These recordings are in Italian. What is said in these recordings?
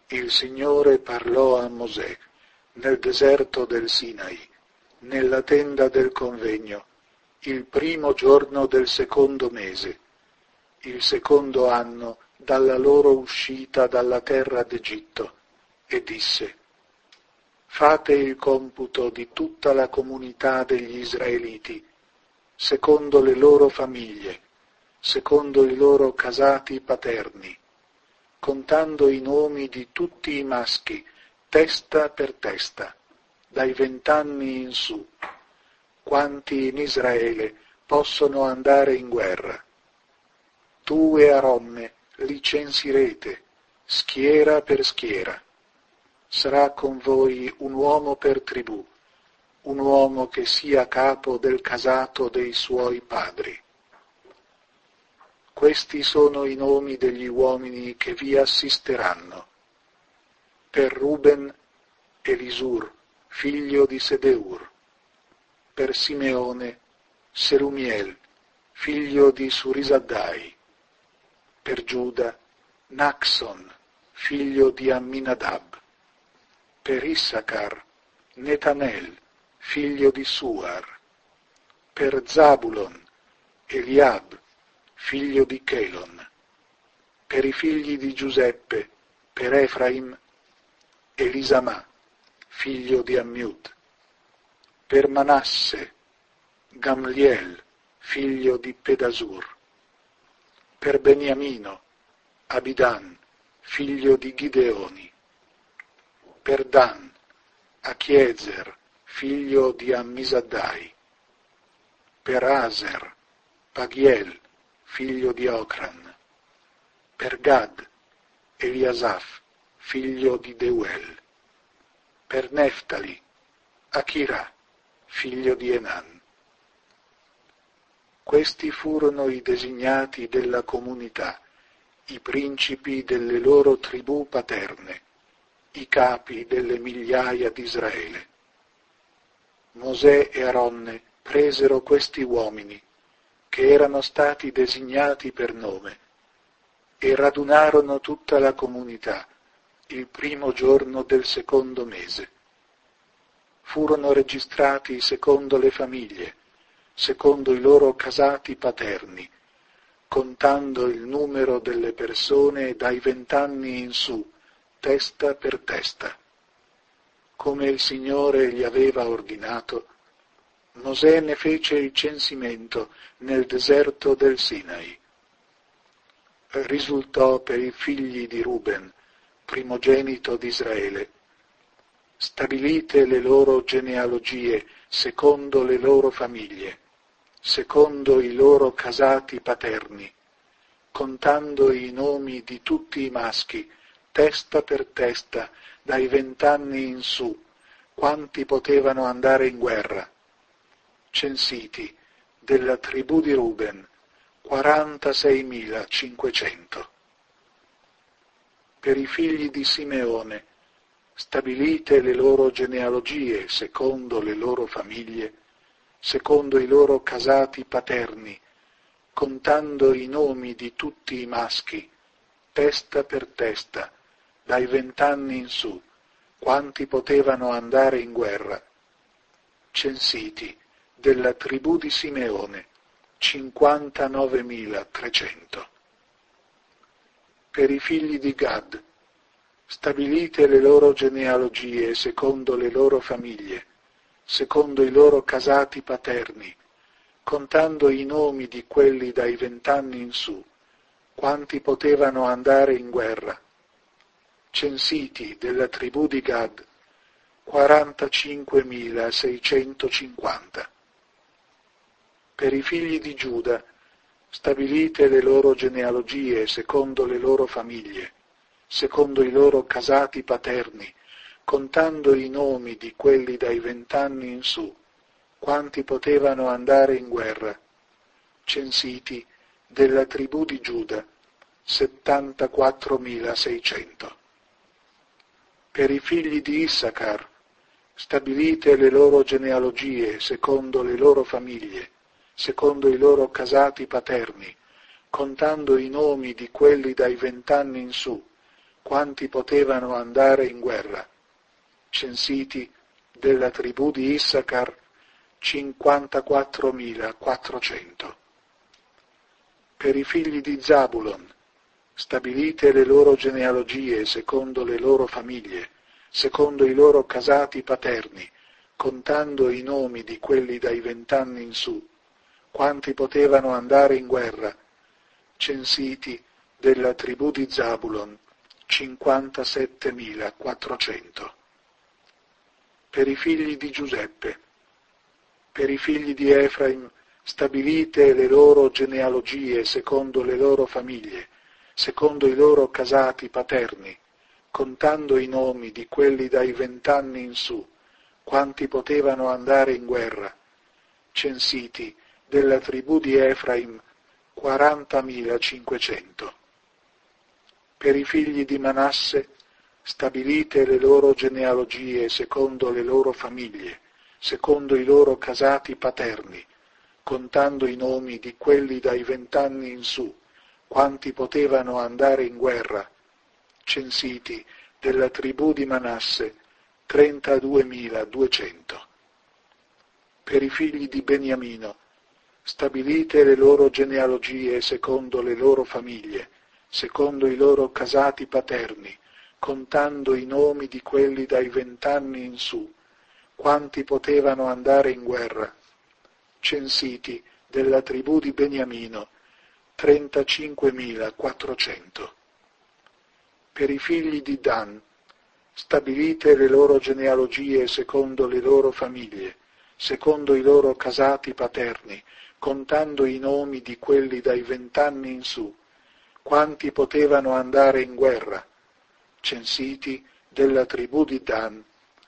Il Signore parlò a Mosè nel deserto del Sinai, nella tenda del convegno, il primo giorno del secondo mese, il secondo anno dalla loro uscita dalla terra d'Egitto, e disse: Fate il computo di tutta la comunità degli Israeliti, secondo le loro famiglie, secondo i loro casati paterni, contando i nomi di tutti i maschi, testa per testa, dai 20 anni in su, quanti in Israele possono andare in guerra. Tu e Aronne li censirete, schiera per schiera. Sarà con voi un uomo per tribù, un uomo che sia capo del casato dei suoi padri. Questi sono i nomi degli uomini che vi assisteranno. Per Ruben, Elisur, figlio di Sedeur. Per Simeone, Selumiel, figlio di Surisaddai. Per Giuda, Naxon, figlio di Amminadab. Per Issacar, Netanel, figlio di Suar. Per Zabulon, Eliab, figlio di Chelon. Per i figli di Giuseppe, per Efraim, Elisamà, figlio di Ammiud. Per Manasse, Gamliel, figlio di Pedasur. Per Beniamino, Abidan, figlio di Gideoni. Per Dan, Achiezer, figlio di Ammisaddai. Per Aser, Pagiel, figlio di Ocran. Per Gad, Eliasaf, figlio di Deuel. Per Neftali, Achira, figlio di Enan. Questi furono i designati della comunità, i principi delle loro tribù paterne, i capi delle migliaia di Israele. Mosè e Aronne presero questi uomini, che erano stati designati per nome, e radunarono tutta la comunità il primo giorno del secondo mese. Furono registrati secondo le famiglie, secondo i loro casati paterni, contando il numero delle persone dai 20 anni in su, testa per testa. Come il Signore gli aveva ordinato, Mosè ne fece il censimento nel deserto del Sinai. Risultò per i figli di Ruben, primogenito di Israele: stabilite le loro genealogie secondo le loro famiglie, secondo i loro casati paterni, contando i nomi di tutti i maschi, testa per testa, dai 20 anni in su, quanti potevano andare in guerra. Censiti, della tribù di Ruben, 46.500. Per i figli di Simeone, stabilite le loro genealogie secondo le loro famiglie, secondo i loro casati paterni, contando i nomi di tutti i maschi, testa per testa, dai 20 anni in su, quanti potevano andare in guerra. Censiti, della tribù di Simeone, 59.300. Per i figli di Gad, stabilite le loro genealogie secondo le loro famiglie, secondo i loro casati paterni, contando i nomi di quelli dai 20 anni in su, quanti potevano andare in guerra. Censiti, della tribù di Gad, 45.650. Per i figli di Giuda, stabilite le loro genealogie secondo le loro famiglie, secondo i loro casati paterni, contando i nomi di quelli dai 20 anni in su, quanti potevano andare in guerra. Censiti, della tribù di Giuda, 74.600. Per i figli di Issacar, stabilite le loro genealogie secondo le loro famiglie, secondo i loro casati paterni, contando i nomi di quelli dai 20 anni in su, quanti potevano andare in guerra, censiti della tribù di Issacar 54.400. Per i figli di Zabulon, stabilite le loro genealogie secondo le loro famiglie, secondo i loro casati paterni, contando i nomi di quelli dai 20 anni in su, quanti potevano andare in guerra, censiti della tribù di Zabulon 57.400. Per i figli di Giuseppe, per i figli di Efraim, stabilite le loro genealogie secondo le loro famiglie, secondo i loro casati paterni, contando i nomi di quelli dai 20 anni in su, quanti potevano andare in guerra, censiti della tribù di Efraim 40.500. Per i figli di Manasse, stabilite le loro genealogie secondo le loro famiglie, secondo i loro casati paterni, contando i nomi di quelli dai 20 anni in su, quanti potevano andare in guerra, censiti della tribù di Manasse 32.200. Per i figli di Beniamino, stabilite le loro genealogie secondo le loro famiglie, secondo i loro casati paterni, contando i nomi di quelli dai 20 anni in su, quanti potevano andare in guerra, censiti della tribù di Beniamino 35.400. Per i figli di Dan, stabilite le loro genealogie secondo le loro famiglie, secondo i loro casati paterni, contando i nomi di quelli dai 20 anni in su, quanti potevano andare in guerra, censiti della tribù di Dan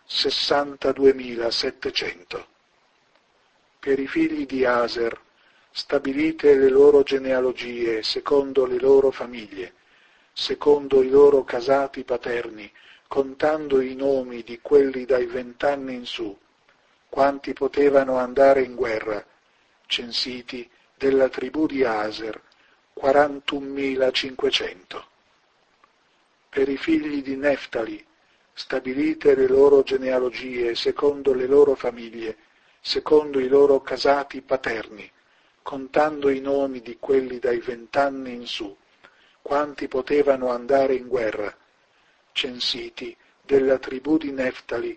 62.700. Per i figli di Aser, stabilite le loro genealogie secondo le loro famiglie, secondo i loro casati paterni, contando i nomi di quelli dai 20 anni in su, quanti potevano andare in guerra, censiti della tribù di Aser 41.500. Per i figli di Neftali, stabilite le loro genealogie secondo le loro famiglie, secondo i loro casati paterni, contando i nomi di quelli dai 20 anni in su, quanti potevano andare in guerra, censiti della tribù di Neftali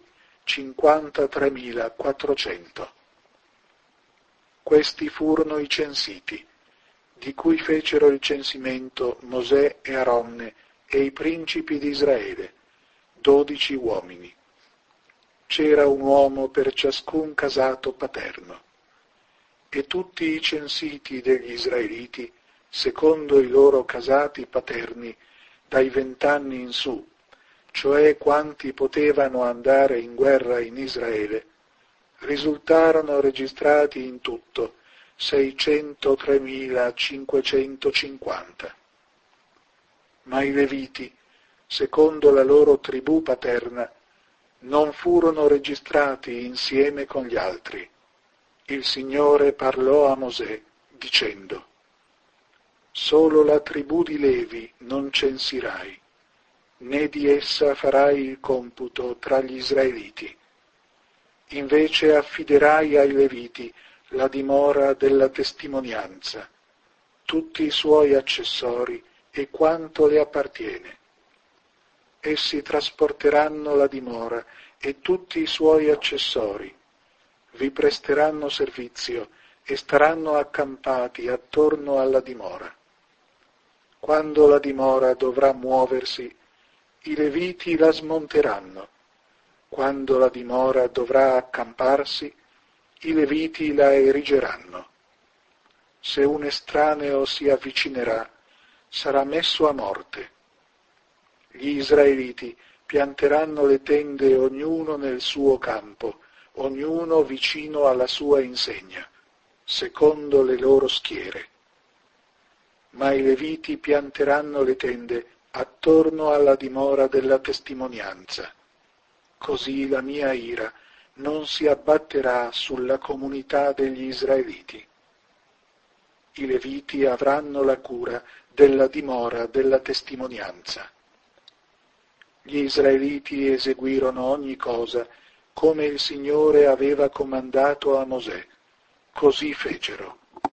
53.400. Questi furono i censiti, di cui fecero il censimento Mosè e Aronne e i principi di Israele, 12 uomini. C'era un uomo per ciascun casato paterno. E tutti i censiti degli israeliti, secondo i loro casati paterni, dai 20 anni in su, cioè quanti potevano andare in guerra in Israele, risultarono registrati in tutto 603.550. Ma i Leviti, secondo la loro tribù paterna, non furono registrati insieme con gli altri. Il Signore parlò a Mosè, dicendo: «Solo la tribù di Levi non censirai, né di essa farai il computo tra gli israeliti. Invece affiderai ai Leviti la dimora della testimonianza, tutti i suoi accessori e quanto le appartiene. Essi trasporteranno la dimora e tutti i suoi accessori, vi presteranno servizio e staranno accampati attorno alla dimora. Quando la dimora dovrà muoversi, i Leviti la smonteranno. Quando la dimora dovrà accamparsi, i Leviti la erigeranno. Se un estraneo si avvicinerà, sarà messo a morte. Gli israeliti pianteranno le tende ognuno nel suo campo, ognuno vicino alla sua insegna, secondo le loro schiere. Ma i Leviti pianteranno le tende attorno alla dimora della testimonianza. Così la mia ira non si abbatterà sulla comunità degli israeliti. I Leviti avranno la cura della dimora della testimonianza. Gli israeliti eseguirono ogni cosa come il Signore aveva comandato a Mosè. Così fecero.